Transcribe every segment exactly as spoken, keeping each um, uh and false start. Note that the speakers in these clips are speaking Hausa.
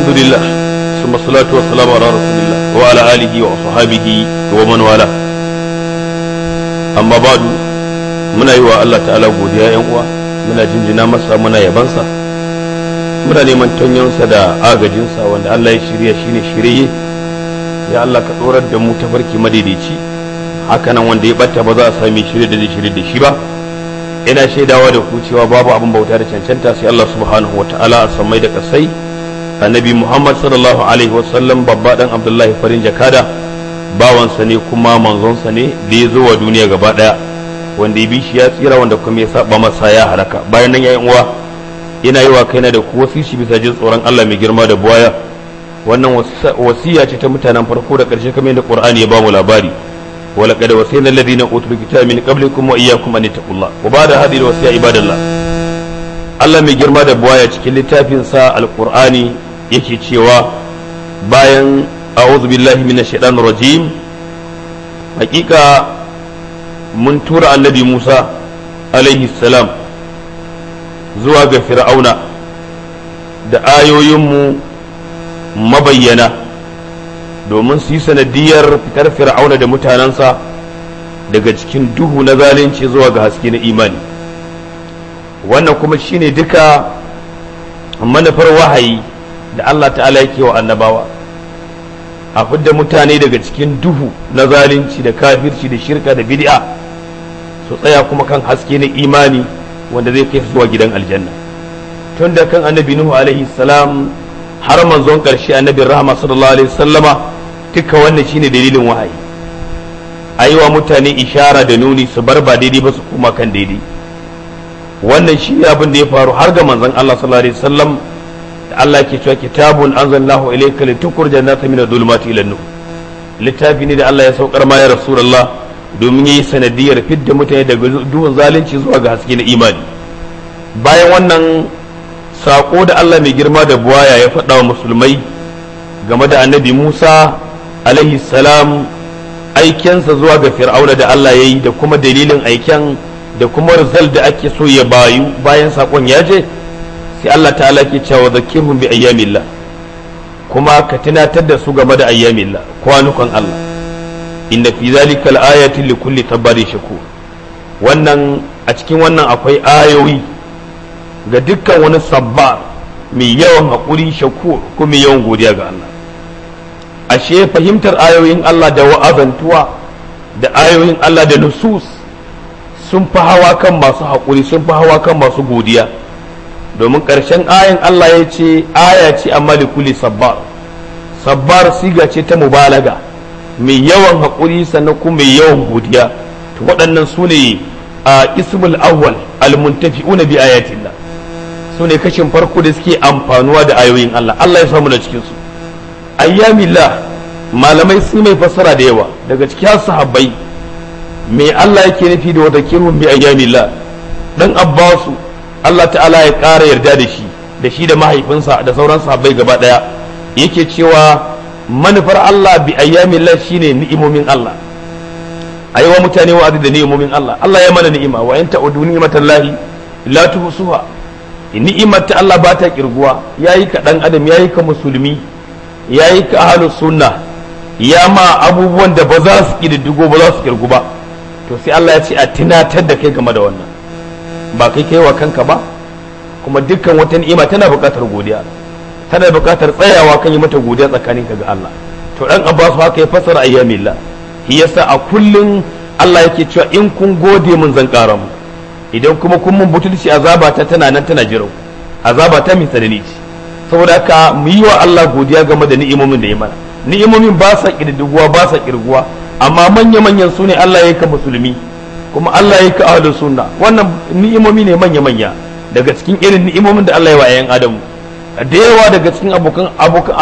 الحمد لله ثم الصلاة والسلام على رسول الله وعلى آله وصحبه ومن والاه أما بعد muna yi wa Allah ta'ala godiya yan uwa muna jinjina masa muna yabansa muna neman tanyonsa da agajinsa wanda Allah ya shirya shine shirye ya Allah ka dorar da mu tafarki madaidaici hakanan wanda ya batta ba za a sami shirye da shirye da shi ba ina shaidawa da ku cewa babu abin bauta da cancanta sai Allah subhanahu wata'ala a samai da kasai annabi Muhammad sallallahu alaihi wasallam babba dan Abdullahi farin jakada bawansa ne kuma manzonsa ne da ya zo wa duniya gaba daya wanda ya bi shi ya tsira wanda kuma ya saba masa ya halaka bayan nan yayin uwa ina yi wa kaina da ku wasishi bisa jin tsoron Allah mai girma da buwaya wannan wasiya ce ta mutanen farko da karshe kamar yadda Qur'ani ya ba mu labari wala qad wasayna alladhina utul kitaba min qablikum wa iyyakum an taqullah wa ba'da hadhihi alwasiya ibadallah Allah mai girma da buwaya cikin littafin sa alqur'ani yake cewa bayan a'udhu billahi minash shaitanir rajim hakika mun tura annabi Musa alaihi salam zuwa ga fir'auna da ayoyinmu mabayyana domin su yi sanadiyar fitar fir'auna da mutanensa daga cikin duhu na zalunci zuwa ga haske na imani wannan kuma shine duka manufar wahayi da Allah ta'ala yake wa annabawa a fidda mutane daga cikin duhu na zalunci da kafirci da shirka da bid'a su tsaya kuma kan haske na imani wanda zai kai zuwa gidan aljanna tun da kan annabi nuhu alaihi salam har manzon karshe annabin rahama sallallahu alaihi wasallama duka wannan shine dalilin wahayi ayi wa mutane ishara da nuni su bar ba daidai ba su kuma kan daidai wannan shi abin da ya faru har ga manzon Allah sallallahu alaihi wasallam da Allah ke cewa kitabun anzalallahu ilayka litukhrijan an-nasa min adh-dhulumati ila an-nur littafi ne da Allah ya saukar ma ya rasulullah domin yi sanadiyar fidda mutane daga duhun zalunci zuwa ga haske na imani bayan wannan sako da Allah mai girma da buwaya ya faɗa wa musulmai game da annabi Musa alaihi salam aikensa zuwa ga fir'auna da Allah ya yi da kuma dalilin aiken da kuma rizal da ake so ya bayu bayan sakon ya je sai Allah ta'ala ke cewa zakirhum bi ayyamillah kuma ka tunatar da su game da ayyamillah kwanukan Allah inna fi zalika al-ayatin li kulli tabarin shakur wannan a cikin wannan akwai ayoyi ga dukkan wani sabbar mai yawan hakuri shakur kuma mai yawan godiya ga Allah ashe fahimtar ayoyin Allah da wa'azantuwa da ayoyin Allah da nusus sun fi hawa kan masu hakuri sun fi hawa kan masu godiya domin ƙarshen ayan Allah ya ce aya ce amma li kulli sabbar sabbar siga ce ta mubalaga mai yawan haƙuri sannan kuma mai yawan godiya to waɗannan su ne a ismul awwal almuntafi'una bi ayatillah su ne kashin farko da suke amfanuwa da ayoyin Allah Allah ya samu da cikin su ayyamillah malamai su mai fassara da yawa daga cikin sahabbai mai Allah yake nufi da wadakirun bi ayyamillah dan Abbasu Allah ta'ala ya ƙara yarda da shi da shi da mahaifinsa da sauran sahabbai gaba ɗaya yake cewa manufar Allah bi ayyamin Allah shine ni'imomin Allah ayi wa mutane wa'azi da ni'imomin Allah Allah ya mana ni'ima wa in ta'udu ni'matallahi la tuhsuha ni'imar ta Allah ba ta kirguwa yayi ka dan adam yayi ka musulmi yayi ka ahlus sunna ya ma abubuwan da ba za su kididdigo ba za su kirgu ba to sai Allah ya ce a tunatar da kai game da wannan ba kai kai wa kanka ba kuma dukkan wata ni'ima tana buƙatar godiya tana buƙatar tsayawa kan yi mata godiya tsakaninka ga Allah to dan Abbas haka ya fasara ayyamillah shi yasa a kullun Allah yake cewa in kun gode mun zan ƙara mu idan kuma kun mun butulci azaba ta tana nan tana jira azaba ta mai tsanani ce saboda haka mu yi wa Allah godiya game da ni'imomin da ya mana ni'imomin ba sa kididdiguwa ba sa kirguwa amma manya manyan su ne Allah ya ka musulmi kuma Allah ya ka ahlus sunna wannan ni'imomi ne manya manya daga cikin irin ni'imomin da Allah ya wa ayyan adamu da yawa daga cikin abokan abokan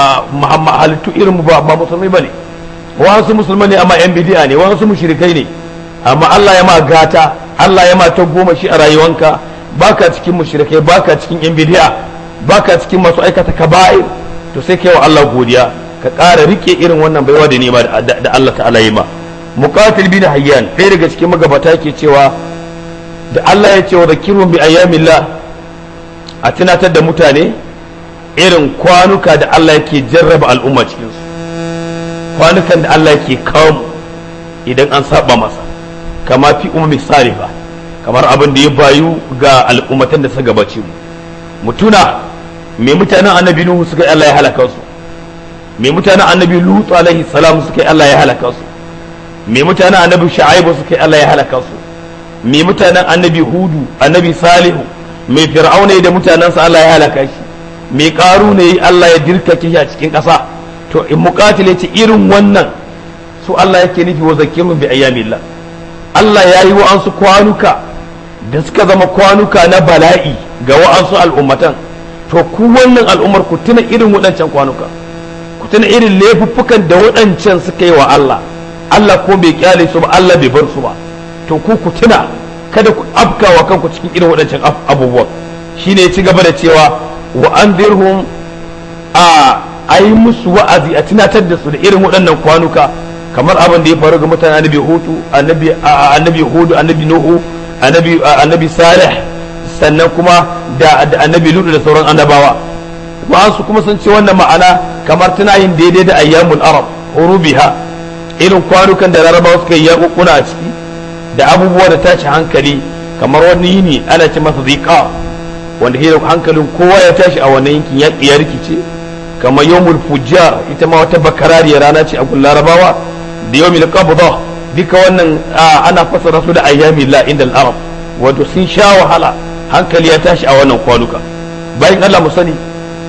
a halittu irin mu ba musulmai bane wasu musulmai ne amma yan bid'a ne wasu mushrikai ne amma Allah ya ma gata Allah ya ma ta goma shi a rayuwanka baka cikin mushrikai baka cikin yan bid'a baka cikin masu aikata kaba'ir to sai kai wa Allah godiya ka ƙara rike irin wannan baiwa da nema da Allah ta'ala yi ma muqatil bin hayyan ɗaya daga cikin magabata ke cewa da Allah ya ce wa zakirun bi ayyamillah a tunatar da mutane irin kwanuka da Allah yake jarraba al'umma cikin su kwanukan da Allah yake kawo idan an saba masa kama fi ummi salifa kamar abin da ya bayu ga al'ummatan da suka gabace mu mutuna me mutanen annabi nuhu suka yi Allah ya halaka su me mutanen annabi lutu alaihi salam suka yi Allah ya halaka su me mutanen annabi shu'aibu suka yi Allah ya halaka su me mutanen annabi hudu annabi salihu me fir'auna da mutanensa Allah ya halaka shi me karu ne Allah ya dirkake shi a cikin ƙasa to in muqatil yace irin wannan su Allah yake nufi wa zakirun bi ayyamillah Allah ya yi wa'ansu kwanuka da suka zama kwanuka na bala'i ga wa'ansu al'ummatan to ku wannan al'ummar ku tuna irin waɗancan kwanuka ku tuna irin laifuffukan da waɗancan suka yi wa Allah Allah ko bai kyale su ba Allah bai bar su ba to ku ku tuna kada ku afkawa kanku cikin irin waɗancan abubuwan shine ya ci gaba da cewa wa anzirhum a ayi musu wa'azi a tunatar da su da irin waɗannan kwanuka kamar abin da ya faru ga mutanen annabi hudu annabi annabi hudu annabi nuhu annabi annabi salih sannan kuma da annabi lutu da sauran annabawa wa'ansu kuma sun ce wannan ma'ana kamar tana yin daidai da ayyamul arab hurubiha irin kwanukan da larabawa suka yi yakukuna a ciki da abubuwa da tashi hankali kamar wani yini ana ce masa zika wanda hirin hankalin kowa ya tashi a wannan yankin yaƙi ya rikice kamar yawmul fujjar ita ma wata bakarariyar rana ce a gun larabawa da yawmil qabda duka wannan ana fasara su da ayyamillah inda al-arab wato sun sha wahala hankali ya tashi a wannan kwanuka bayan Allah mu sani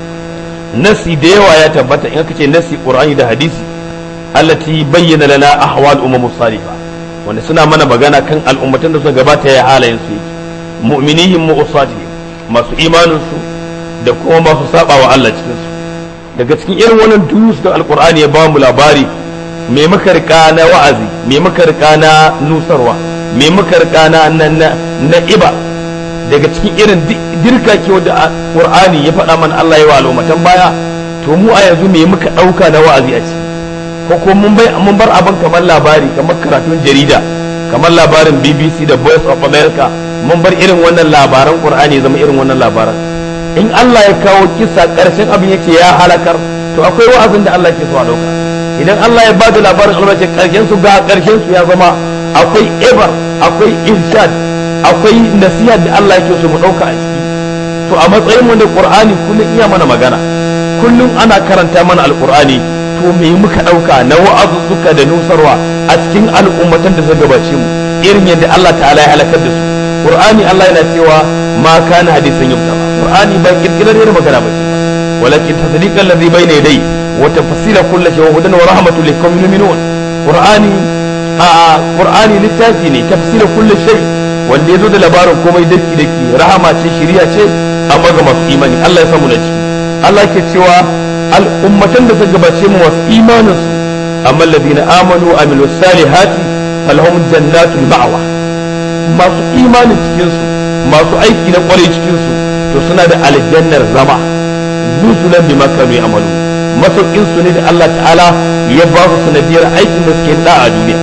nasi da yawa ya tabbata in aka ce nasi qur'ani da hadisi allati bayyana lana ahwal umam salihah wanda suna mana magana kan al'ummatan da suka gabata ya halayen su yake mu'minihim mu'usatihim masu imanin su da kuma masu saba wa Allah cikin su daga cikin irin wannan durus da alqur'ani ya ba mu labari me muka rika na wa'azi me muka rika na nusarwa me muka rika na na iba daga cikin irin dirka ke da qur'ani ya faɗa mana Allah ya wa al'ummatan baya to mu a yanzu me muka ɗauka na wa'azi a ciki ko ko mun bai mun bar abin kamar labari kamar karatun jarida kamar labarin B B C da Voice of America mun bar irin wannan labaran qur'ani zama irin wannan labaran in Allah ya kawo kisa karshen abin yake ya halakar to akwai wa'azin da Allah ke so a dauka idan Allah ya bada labarin albashi karshen su ga karshen su ya zama akwai ibar akwai irshad akwai nasiha da Allah yake so mu dauka a ciki to a matsayin mu da qur'ani kullun iya mana magana kullun ana karanta mana alqur'ani to me muka dauka na wa'azuzzuka da nusarwa a cikin al'ummatan da suka gabace mu irin yadda Allah ta'ala ya halakar da su qur'ani Allah yana cewa ma kana hadisan yumtama qur'ani ba kirkirar da magana ba ce walakin tasdiqan ladhi bayna yadayhi wa tafsila kulli shay wa hudan wa rahmatun liqaumin yu'minun qur'ani a qur'ani littafi ne tafsila kulli shay wanda yazo da labarin komai daki daki rahama ce shiriya ce amma ga masu imani Allah ya samu da ciki Allah ke cewa al'ummatan da suka gabace mu wasu imaninsu amma alladhina amanu wa amilu salihati falahum jannatul ma'wa masu imanin cikin su masu aiki na kwarai cikin su to suna da aljannar zama nuzulan bima kanu ya'malu masaukin su ne da Allah ta'ala ya ba su sanadiyar aikin da suke da a duniya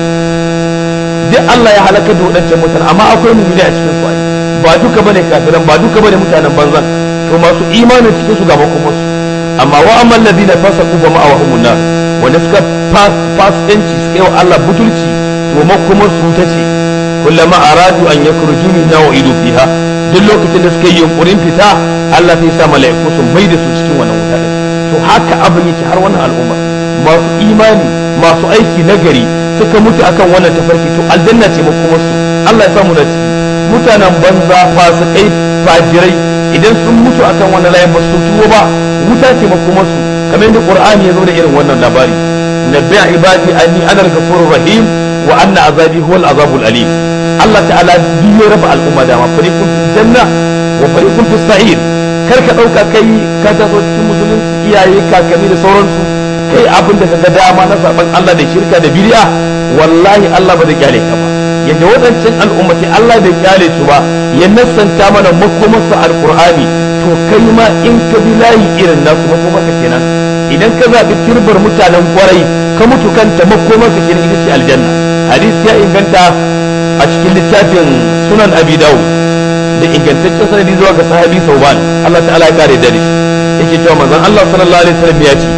duk Allah ya halaka da wadancan mutane amma akwai mu'mini a cikin su ba duka bane kafiran ba duka bane mutanen banzan to masu imanin cikin su ga makomarsu amma wa amma alladhina fasaqu fa ma'awahumun nar wanda suka fasikanci suka yi wa Allah butulci to makomar su ta ce kullama aradu an yakhruju minha wa idu fiha duk lokacin da suka yi yunkurin fita Allah sai sa mala'iku su mai da su cikin wannan wuta din to haka abin yake har wannan al'umma masu imani masu aiki nagari suka mutu akan wannan tafarki to aljanna ce makomar su Allah ya samu da ciki mutanen banza fasikai fajirai idan sun mutu akan wannan layin ba su tuwo ba wuta ce makomarsu kamar yadda qur'ani ya zo da irin wannan labari nabbi ibadi anni ana al-ghafurur rahim wa anna azabi huwa al-azabul alim Allah ta'ala biyo raba al'umma da ma fariqun fil janna wa fariqun fis sa'ir kar ka dauka kai ka taso cikin musulunci iyaye kakanni da sauransu kai abin da kaga dama na saban Allah da shirka da bid'a wallahi Allah ba da kyale ka ba yadda wadancan al'ummati Allah bai kyale su ba ya nassanta mana makomarsu alqur'ani to kai ma in ka bi layi irin nasu makomarka kenan idan ka zaɓi turbar mutanen kwarai ka mutu kanta makomarka kenan ita ce aljanna hadisi ya inganta a cikin littafin sunan abi dawud da ingantaccen sanadi zuwa ga sahabi sauban Allah ta'ala ya kare da shi yake cewa manzon Allah sallallahu alaihi wasallam ya ce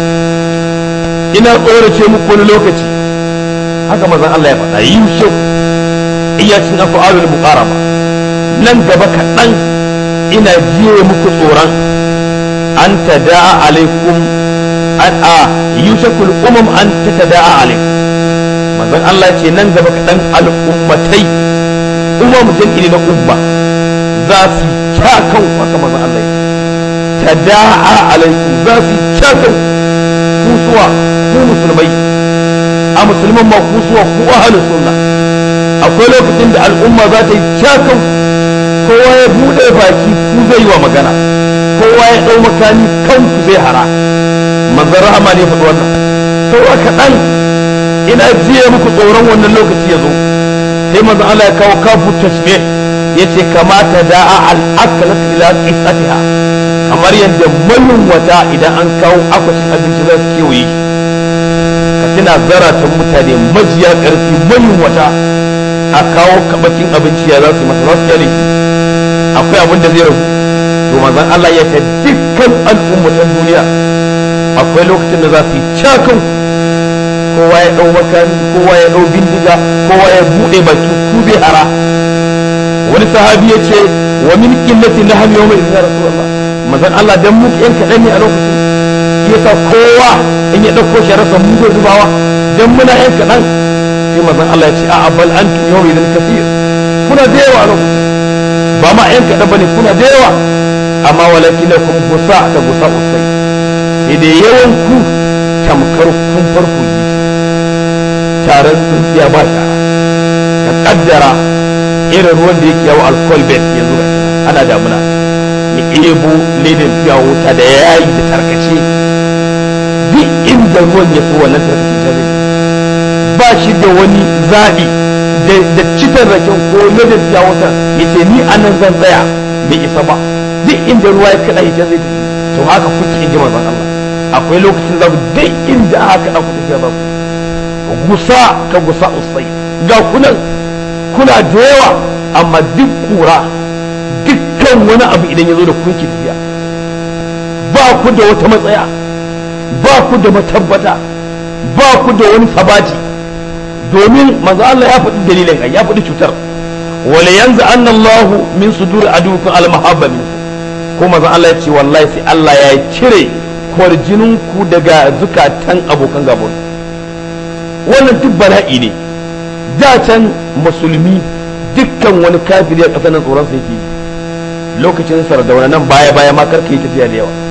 ina tsorace muku wani lokaci haka manzon Allah ya faɗa yusuf iya cin af'alul muqaraba nan gaba kaɗan ina jiye muku tsoron an tada'a alaikum an a yushakul umam an tatada'a alaikum manzon Allah ce nan gaba kaɗan al'ummatai umam jam'i na umma za su kya kan haka manzon Allah ya tada'a alaikum za su kya kan kusuwa ku musulmai a musulman ma kusuwa ku ahlus sunna akwai lokacin da al'umma za ta yi kya kan kowa ya buɗe baki ku zai wa magana kowa ya ɗau makami kanku zai hara manzon rahama ne faɗi wannan saura kaɗan ina jiye muku tsoron wannan lokaci ya zo sai manzon Allah ya kawo kafu tashbih yace kamata da'a al-aklat ila qisatiha kamar yadda manyan wata idan an kawo akwashin abinci za su kewaye ka tuna zaratan mutane majiya ƙarfi manyan wata a kawo kabakin abinci ya za su yi masa za su kyale shi akwai abin da zai rabu to manzon Allah ya ta dukkan al'ummatan duniya akwai lokacin da za su yi cakan kowa ya dau makami kowa ya dau bindiga kowa ya bude baki ku zai hara wani sahabi ya ce wa min qillati nahmi yawma idin ya rasulullah manzon Allah dan mu yan kadan ne a lokacin yasa kowa in ya dauko shi rasa mu zai zubawa dan muna yan kadan sai manzon Allah ya ce a bal antum yawma idin kaseer kuna da yawa lokacin ba ma yan kadan bane kuna da yawa amma walakinakum gusa ka gusa usai sai da yawan ku tamkar kun farko ji taron tsintsiya ba shara ka kaddara irin ruwan da yake yawo alcohol bed yanzu ga ana damuna ya ebo ledin fiya wuta da yayi da tarkace duk inda ruwan ya so wannan tarkace ta zai ba shi da wani zaɓi da cikin raken ko ledin fiya wuta ya ce ni anan zan tsaya bai isa ba duk inda ruwa ya kaɗa ita zai tafi to haka kuke in ji manzon Allah akwai lokacin da duk inda aka kaɗa ku tafiya ba ku gusa ka gusa usai ga kunan kuna da yawa amma duk kura dukkan wani abu idan ya zo da kuke tafiya ba ku da wata matsaya ba ku da matabbata ba ku da wani sabati domin manzo Allah ya faɗi dalilin ai ya faɗi cutar wala yanzu annallahu min sudur adukum al-mahabba minkum ko manzo Allah ya ce wallahi sai Allah ya cire kwarjinin ku daga zukatan abokan gabon wannan duk bala'i ne da can musulmi dukkan wani kafiri a ƙasar nan tsoron sa yake lokacin sardauna nan baya baya ma karka yi tafiya da yawa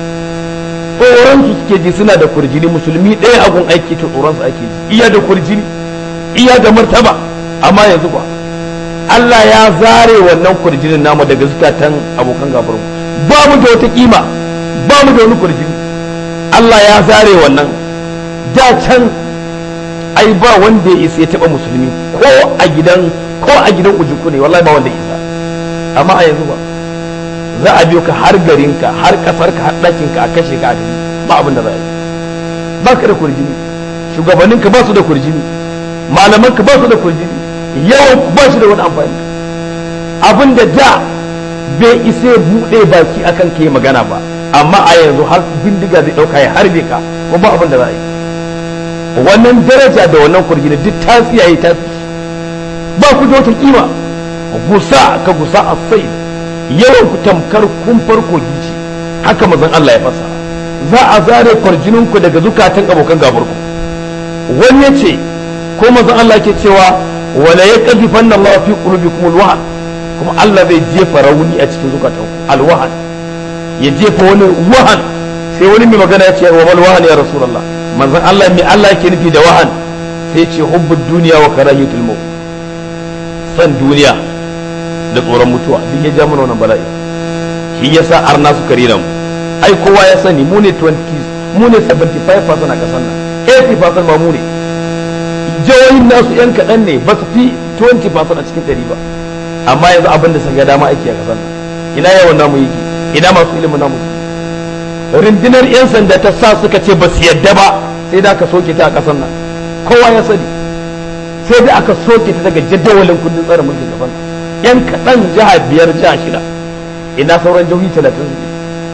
tsoron su suke ji suna da kurjini musulmi ɗaya agun aiki ta tsoron su ake ji iya da kurjini iya da martaba amma yanzu ba Allah ya zare wannan kurjinin namu daga zukatan abokan gafarmu ba mu da wata kima ba mu da wani kurjini Allah ya zare wannan da can ai ba wanda ya isa ya taba musulmi ko a gidan ko a gidan ujuku ne wallahi ba wanda ya isa amma a yanzu ba za a biyo ka har garinka har kasarka har ɗakinka a kashe ka a gari ba abin da za a yi ba ka da kurjini shugabanninka ba su da kurjini malamanka ba su da kurjini yawan ba shi da wani amfani abin da da bai isa ya buɗe baki akan ka yi magana ba amma a yanzu har bindiga zai ɗauka ya harbe ka ko ba abin da za a yi wannan daraja da wannan kurjini duk ta tsiyaye ta ba ku da wata kima gusa ka gusa a sai yawan ku tamkar kun farko gici haka mazan Allah ya fasa za a zare kwarjinin ku daga zukatan abokan gabar ku wani ya ce ko mazan Allah ke cewa wala ya kadifanna Allah fi qulubikum alwahan kuma Allah zai jefa rauni a cikin zukatan ku alwahan ya jefa wani wahan sai wani mai magana ya ce wa mal wahan ya rasulullah manzon Allah mai Allah yake nufi da wahan sai ce hubbud duniya wa karahiyatul maut san duniya da tsoron mutuwa duk ya ja mana wannan bala'i shi yasa arna suka rena mu ai kowa ya sani mu ne twenty mu ne seventy-five percent a kasan nan eighty percent ma mu ne jawoyin nasu yan kaɗan ne ba su fi twenty percent a cikin ɗari ba amma yanzu abin da suka dama ake a kasan nan ina yawan namu yake ina masu ilimin namu rundunar yan sanda ta sa suka ce ba su yadda ba sai da aka soke ta a kasan nan kowa ya sani sai da aka soke ta daga jadawalin kundin tsarin mulkin gaban yan kaɗan jiha biyar jiha shida ina sauran jihohi talatin su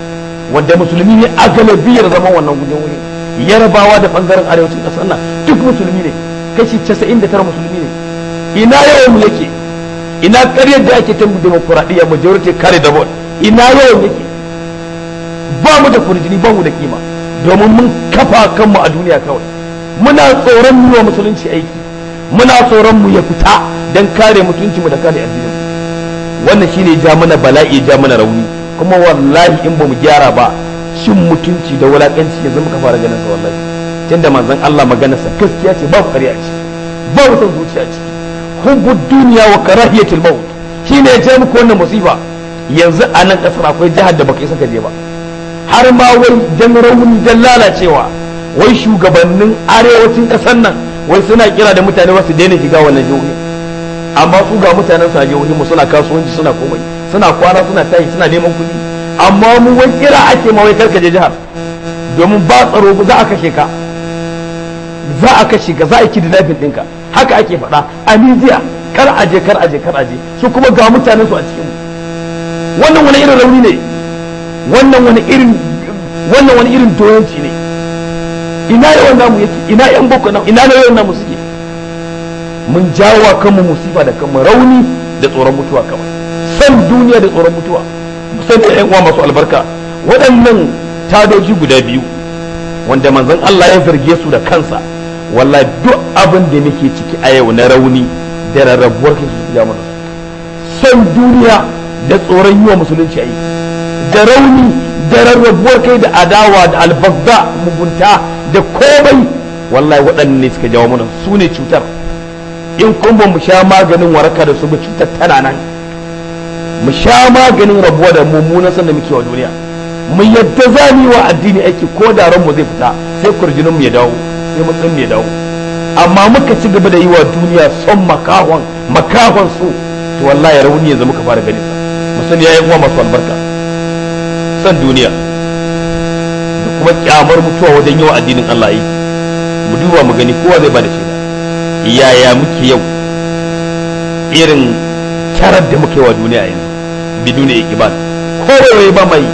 wanda musulmi ne a galabiyar zaman wannan gudun wuri, yarbawa da bangaren arewacin ƙasar nan duk musulmi ne, kashi casa'in da tara musulmi ne. Ina yawan mu yake? Ina ƙaryar da ake ta demokuraɗiyya majority carry the vote, ina yawan yake? Ba mu da kurjini, ba mu da kima, domin mun kafa kanmu a duniya kawai. Muna tsoron mu wa musulunci aiki, muna tsoron mu ya fita don kare mutunci mu da kare addinin. Wannan shine ja mana bala'i, ja mana rauni, kuma wallahi in ba mu gyara ba cin mutunci da wulakanci yanzu muka fara ganin sa wallahi. Tunda manzon Allah maganarsa gaskiya ce, ba ƙarya a ciki, ba mutum zuciya a ciki. Hubbud duniya wa karahiyatul maut shine ya ce muku wannan musiba. Yanzu a nan kasar akwai jihar da baka isa ka je ba, har ma wai dan rauni dan lalacewa, wai shugabannin arewacin kasar nan wai suna kira da mutane wasu daina shiga wannan jihohi, amma su ga mutanen su a jihohi mu suna kasuwanci, suna komai, suna kwana, suna tashi, suna neman kuɗi, amma mu wai kira ake ma wai karka je jihar domin ba tsaro, za a kashe ka, za a kashe ka, za a yi kidnapping ɗinka, haka ake faɗa a media, kar aje kar aje kar aje, su kuma ga mutanen su a cikin wannan wani irin rauni ne, wannan wani irin wannan wani irin doyanci ne. Ina yawan namu yake? Ina yan boko namu? Ina yawan namu suke? Mun jawo kanmu musifa da kanmu, rauni da tsoron mutuwa kawai, san duniya da tsoron mutuwa. San da yan uwa masu albarka, waɗannan tadoji guda biyu wanda manzon Allah ya zarge su da kansa, wallahi duk abin da muke ciki a yau na rauni da rarrabuwar kai su ja mana. San duniya da tsoron yi wa musulunci aiki, da rauni da rarrabuwar kai da adawa da albagda, mugunta da komai, wallahi waɗanne suka jawo mana, su ne cutar. In kun ba mu sha maganin waraka da su ba, cutar tana nan. Mu sha maganin rabuwa da mummunan san da muke wa duniya, mu yadda za mu yi wa addini aiki, ko da ranmu zai fita sai kurjinin mu ya dawo, sai matsayin ya dawo. Amma muka ci gaba da yi wa duniya son makahon makahon su, to wallahi rauni yanzu muka fara ganin sa. Musani yayin uwa masu albarka, san duniya da kuma kyamar mutuwa wajen yi wa addinin Allah aiki. Mu duba mu gani, kowa zai bada shaida yaya muke yau, irin tarar da muke wa duniya yanzu bidune ikibar, kowai ba mai,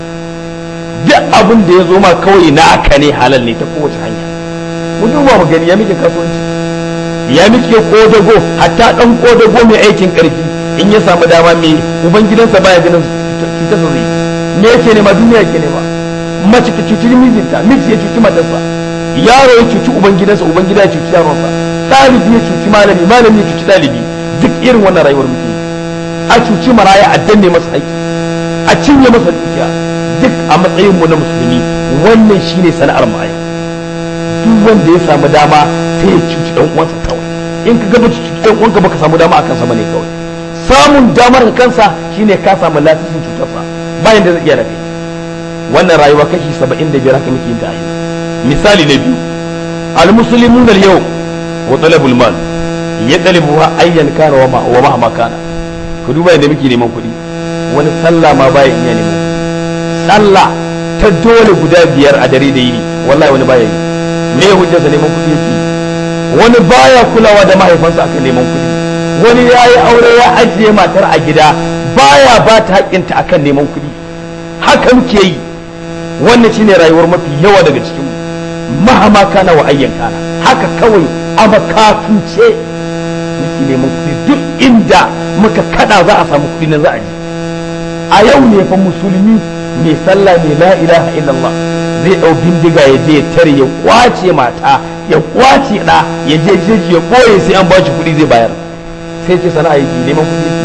duk abin da ya zo ma kawai na aka ne, halal ne ta kowace hanya. Mu duba mu gani ya muke kasuwanci, ya muke kodago, hatta dan kodago mai aikin karfi in ya samu dama mai ubangidansa baya ganin cuta sa zai, me yake nema? Duniya yake nema. Mace ta cuci mijinta, miji ya cuci matarsa, yaro ya cuci ubangidansa, ubangida ya cuci yaronsa, ɗalibi ya cuci malami, malami ya cuci ɗalibi. Duk irin wannan rayuwar muke, a cuci maraya, a danne masa haƙƙi, a cinye masa dukiya, duk a matsayin mu na musulmi. Wannan shine sana'ar mu a yau. Duk wanda ya samu dama sai ya cuci dan uwansa kawai. In ka gaba cuci dan uwanka baka samu dama akan sa bane kawai. Samun damar kansa shine ka samu lasisin cutarsa, bayan da zai iya da kai. Wannan rayuwa kashi saba'in da biyar haka muke yin ta a yanzu. Misali na biyu, al-muslimun al-yawm wa talabul mal yadlibuha ayyan kana wa ma wa ma kana. Ku duba yadda muke neman kuɗi, wani sallah ma baya iya neman sallah ta dole guda biyar a dare da yini, wallahi wani baya yi. Me ya hujjarsa neman kuɗi yake? Wani baya kulawa da mahaifansa akan neman kuɗi, wani ya yi aure ya ajiye matar a gida baya ba ta haƙƙinta akan neman kuɗi. Haka muke yi. Wannan shine rayuwar mafi yawa daga cikin mahama kana wa ayyan kana, haka kawai a makafince muke neman kuɗi. Duk inda muka kada za a samu kuɗi na za a ji. A yau ne fa musulmi mai sallah mai la ilaha illallah zai ɗau bindiga ya je ya tare, ya kwace mata, ya kwace ɗa, ya je jeji ya ɓoye, sai an bashi kuɗi zai bayar, sai ce sana'a yake, neman kuɗi yake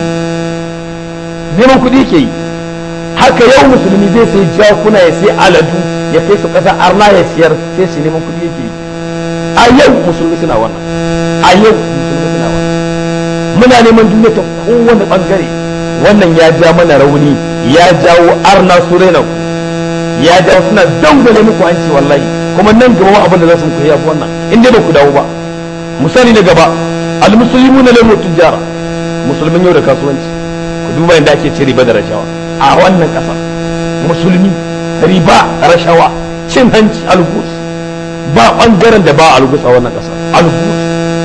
neman kuɗi yake yi. Haka yau musulmi zai sai jakuna, ya sai aladu, ya kai su ƙasa arna ya siyar, sai ce neman kuɗi yake yi. A yau musulmi suna wannan, a yau musulmi suna wannan. Muna neman duniya ta kowane ɓangare. Wannan ya ja mana rauni, ya jawo arna su raina ku, ya jawo suna dangane muku hanci wallahi, kuma nan gaba ma abin da za su muku yafi wannan in dai ba ku dawo ba. Misali na gaba, al-muslimuna lam tujara, musulmin yau da kasuwanci. Ku duba yadda ake ci riba da rashawa a wannan ƙasa. Musulmi, riba, rashawa, cin hanci, algus, ba ɓangaren da ba algus a wannan ƙasa. Algus,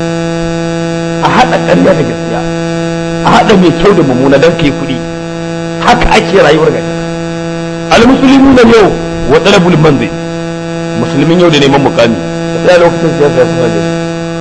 a haɗa ƙarya da gaskiya, a haɗa mai kyau da mummuna don kai kuɗi. Haka ake rayuwar gata. al-muslimun yau wa talabul manzil, musulmin yau da neman mukami da lokacin siyasa ya fara da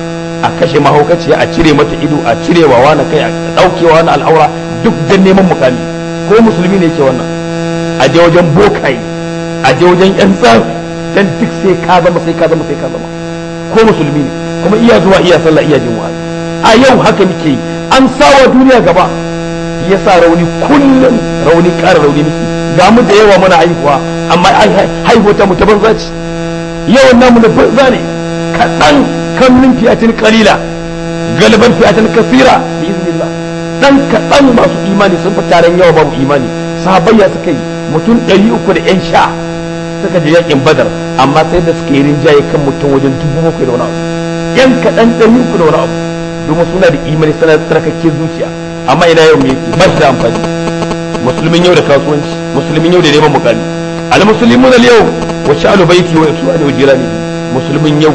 a kashe mahaukaciya, a cire mata ido, a cire wa wani kai, a daukewa wani al'aura, duk dan neman mukami. Ko musulmi ne yake wannan? A je wajen bokai, a je wajen yan tsari, dan duk sai ka zama sai ka zama sai ka zama. Ko musulmi ne kuma iya zuwa iya sallah iya jin wa'azi. A yau haka muke yi, an sawa duniya gaba, yasa rauni kullum rauni ƙara rauni muke. Ga mu da yawa muna haihuwa amma haihuwa mu ta banza ce, yawan namu na banza ne. Kaɗan kan min fiyatin kalila galiban fiyatin kasira bi iznillah. Dan kaɗan masu imani sun fi taron yawa babu imani. Sahabayya suka yi mutum ɗari uku da yan sha suka je yakin badar, amma sai da suka yi rinjaye kan mutum wajen dubu bakwai da wani abu. Yan kaɗan ɗari uku da wani abu, domin suna da imani, suna da tsarkake zuciya. Amma ina yau me yake ba shi da amfani. Musulmin yau da kasuwanci, musulmin yau da neman mukami. Al-muslimuna al-yau wa sha'alu baiti wa ikhwani wa jirani. Musulmin yau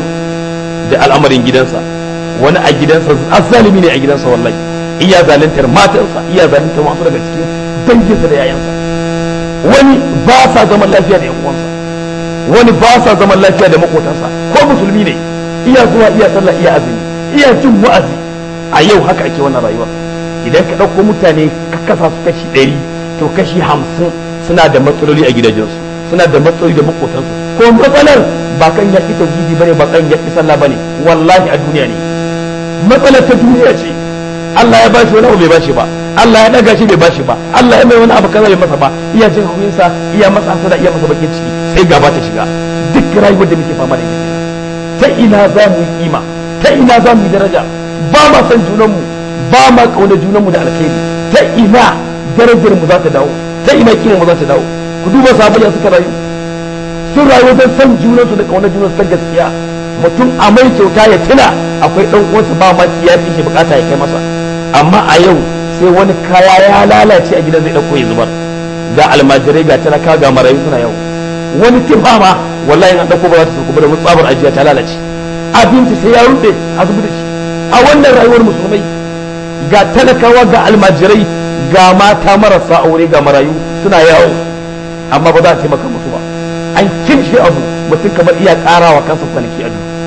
da al'amarin gidansa, wani a gidansa azzalimi ne a gidansa, wallahi iya zaluntar matansa, iya zaluntar masu daga cikin danginsa da yayansa. Wani ba sa zaman lafiya da yan uwansa, wani ba sa zaman lafiya da makotansa. Ko musulmi ne iya zuwa iya sallah iya azumi iya jin wa'azi. A yau haka ake wannan rayuwa. Idan ka ɗauko mutane ka kasa su kashi ɗari, to kashi hamsin suna da matsaloli a gidajensu, suna da matsaloli da makotansu. Ko matsalar ba kan yaƙi tauhidi bane, ba kan yaƙi sallah bane, wallahi a duniya ne. Matsalar ta duniya ce. Allah ya bashi wani abu bai bashi ba, Allah ya daga shi bai bashi ba, Allah ya mai wani abu kaza bai masa ba, iya jin hauyinsa, iya masa hasada, iya masa bakin ciki, sai gaba ta shiga. Duk rayuwar da muke fama da ita, ta ina za mu yi kima, ta ina za mu yi daraja? Ba ma san junanmu, ba ma kauna junanmu da alkhairi. Ta ina darajar mu za ta dawo, ta ina kima mu za ta dawo? Ku duba sahabbai suka rayu, sun rayu don san junansu da kauna junansu ta gaskiya. Mutum a mai kyauta ya tuna akwai ɗan uwansa ba ma ya fi shi bukata ya kai masa. Amma a yau sai wani kaya ya lalace a gidan zai ɗauko ya zubar. Ga almajirai ga talaka ga marayu suna yau. Wani tifa ma wallahi an ɗauko ba za ta sauko ba da tsabar ajiya ta lalace. Abinci sai ya rufe a zubi da shi. A wannan rayuwar musulmai ga talakawa ga almajirai ga mata marasa aure ga marayu suna yawo, amma ba za a taimaka musu ba. An kimshe abu mutum kamar iya ƙarawa kansa kwanaki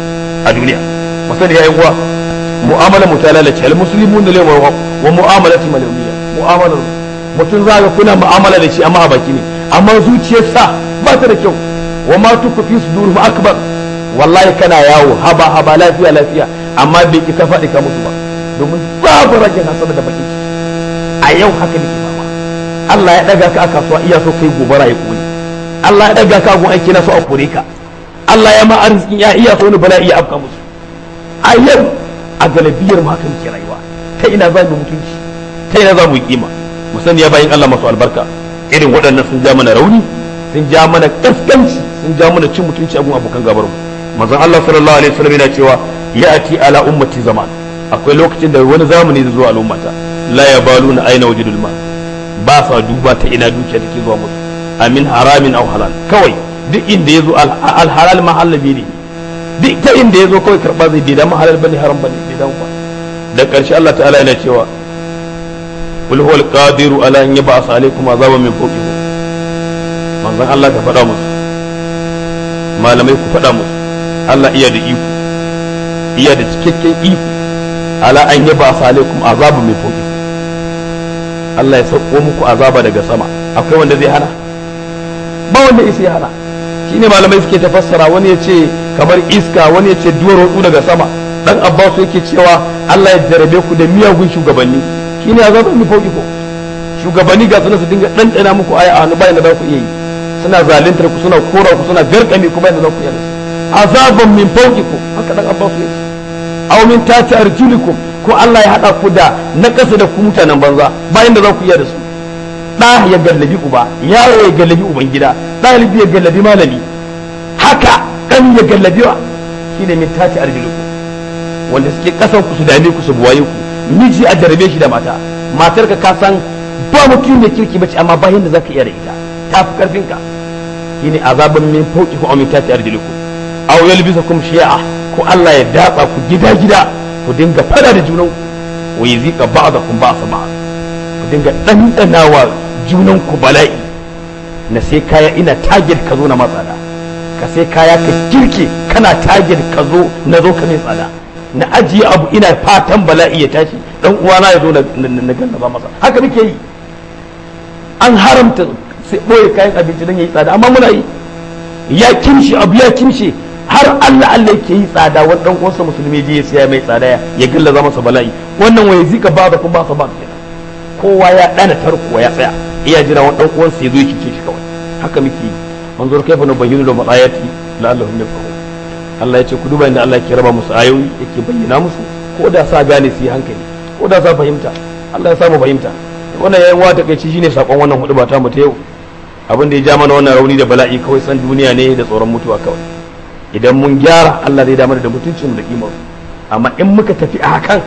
a duniya. Masani ya yi uwa, mu'amala mu ta lalace. Al-muslimun da lewa wa mu'amalati malawiyya. Mu'amalar mutum za ga kuna mu'amala da shi amma a baki ne, amma zuciyarsa ba ta da kyau. Wa ma tukfi sudurum akbar. Wallahi kana yawo haba haba lafiya lafiya, amma bai ki ka faɗi ka mutu ba, domin babu rage hasada da bakin ciki. A yau haka nake fama. Allah ya daga ka a kasuwa iya so kai gobara ya kone. Allah ya daga ka gun aiki na so a kore ka. Allah ya ma arzikin ya iya so ni bala'i ya afka musu. A yau a galibiyar ma haka muke rayuwa. Ta ina za mu mutunci, ta ina za mu yi kima? Mu sani ya bayin Allah masu albarka, irin waɗannan sun ja mana rauni, sun ja mana kaskanci, sun ja mana cin mutunci a gun abokan gabar mu. Manzon Allah sallallahu alaihi wasallam yana cewa ya'ti ala ummati zaman, akwai lokacin da wani zamani zai zo al'ummata, la yabaluna aina wajidul ma, ba sa duba ta ina dukiya take zuwa musu, amin haramin aw halal, kawai duk inda yazo al halal mahallabi ne, duk ta inda yazo kawai karba zai bi da halal bane haram bane bai dawo ba. Da karshe Allah ta'ala yana cewa qul huwal qadiru ala an yab'asa alaykum azaban min fawqikum. Manzon Allah ka faɗa musu, malamai ku faɗa musu, Allah iya da iko, iya da cikakken iko ala an yab'asa alaykum azaban min fawqikum. Allah ya sauko muku azaba daga sama, akwai wanda zai hana? Ba wanda isa ya hana. Shine malamai suke tafassara, wani ya ce kamar iska, wani ya ce duwar wasu daga sama. Dan Abbas yake cewa Allah ya jarabe ku da miyagun shugabanni, shine azaban min fawqikum. Shugabanni ga suna su dinga dandana muku aya a hannu bayan da za ku iya yi, suna zaluntar ku, suna kora ku, suna garkame ku bayan da za ku iya yi. Azaban min fawqikum, haka dan Abbas yake. Aw min tati arjulikum, ko Allah ya hada ku da na kasa da ku mutanen banza bayan da za ku iya da su. Da ya gallabi uba, yaro ya gallabi uban gida, ɗalibi ya gallabi malami, haka kan ya gallabi wa shine min tati arjulikum, wanda suke kasan ku su dame ku su buwaye ku. Miji a jarabe shi da mata, matar ka ka san ba mutum mai kirki bace amma bayan da zaka iya da ita, ta fi karfin ka. Shine azaban min fawqikum aw min tati arjulikum aw yalbisakum shi'a, ko Allah ya datsa ku gida gida ku dinga fada da junan ku, wa yazika ba'dakum ba'sa ba'd, ku dinga dandanawa junan ku bala'i. na sai kaya ina target ka zo na matsada, ka sai kaya ka kirke kana target ka zo na zo ka mai tsada, na ajiye abu ina fatan bala'i ya tashi dan uwana ya zo na gallaba masa. Haka muke yi. An haramta sai boye kayan abinci don yayi tsada, amma muna yi. Ya kimshi abu ya kimshi har Allah Allah yake yi tsada, wani dan uwansa musulmi je ya siya mai tsada ya gallaza masa bala'i. Wannan waye zika ba da kun ba sa ba kenan. Kowa ya dana tarko ya tsaya iya jira wani dan uwansa ya zo ya kice shi kawai. Haka muke yi. Manzur kaifa nubayyinu lahum ayati la'allahum yafqahun. Allah ya ce ku duba inda Allah ke raba musu ayoyi yake bayyana musu, ko da sa gane su yi hankali, ko da sa fahimta. Allah ya samu fahimta. Wannan yayin wata kai shine sakon wannan hudu ba ta mu ta yau. Abin da ya ja mana wannan rauni da bala'i kawai san duniya ne da tsoron mutuwa kawai. Idan mun gyara Allah zai damar da mutuncin da kimar. Amma in muka tafi a hakan,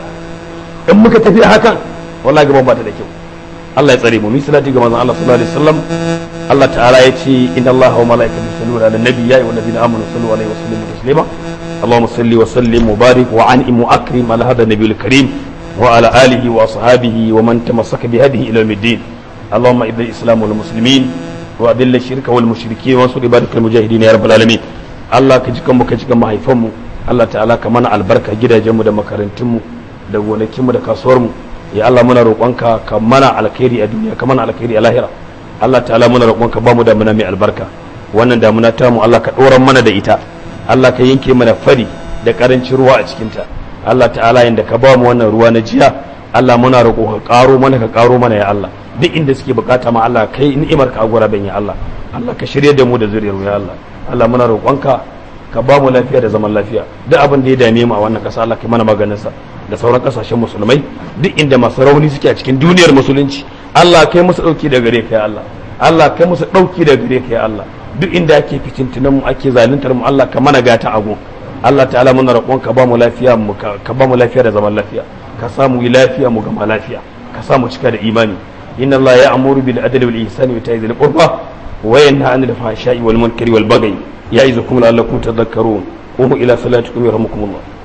in muka tafi a hakan wallahi gaban ba ta da kyau. Allah ya tsare mu. Misalati ga manzon Allah sallallahu alaihi wasallam. Allah ta'ala ya ce inna Allah wa malaikatahu yusalluna 'alan nabiy ya ayyuhallazina amanu sallu alaihi wa sallimu taslima. Allahumma salli wa sallim wa barik wa an'im wa akrim ala hadha nabiyil karim wa ala alihi wa ashabihi wa man tamassaka bi hadihi ila yawmiddin. Allahumma idhil islam wal muslimin wa adilla shirka wal mushrikeen wa ansur ibadakal mujahidin ya rabbal alamin. Allah ka jikan mu ka jikan mahaifan mu. Allah ta'ala ka mana albarka gidajen mu da makarantun mu da gonakin mu da kasuwar mu. Ya Allah muna roƙonka ka mana alkhairi a duniya ka mana alkhairi a lahira. Allah ta'ala muna roƙonka ba mu damuna mai albarka. Wannan damuna ta mu Allah ka ɗoran mana da ita. Allah ka yanke mana fari da ƙarancin ruwa a cikinta. Allah ta'ala yanda ka ba mu wannan ruwa na jiya Allah muna roƙo ka ƙaro mana ka ƙaro mana ya Allah. Duk inda suke bukata ma Allah kai ni'imar ka agwara ben ya Allah. Allah ka shirye da mu da zuriyar mu ya Allah. Allah muna roƙonka ka ba mu lafiya da zaman lafiya. Duk abin da ya dame mu a wannan ƙasa Allah ka mana maganin sa. Da sauran kasashen musulmai duk inda masu rauni suke a cikin duniyar musulunci Allah kai musu dauki da gare ka ya Allah. Allah kai musu dauki da gare ka ya Allah. Duk inda ake fitintunan mu ake zaluntar mu Allah ka mana gata ago. Allah ta'ala muna roƙon ka ba mu lafiya mu ka ba mu lafiya da zaman lafiya. Ka samu yi lafiya mu gama lafiya. Ka samu cika da imani. Inna Allah ya'muru bil adli wal ihsani wa ita'i dhil qurba wa yanha 'anil fahsha'i wal munkari wal baghi ya'izukum la'allakum tadhakkarun. Qumu ila salatikum yarhamukumullah.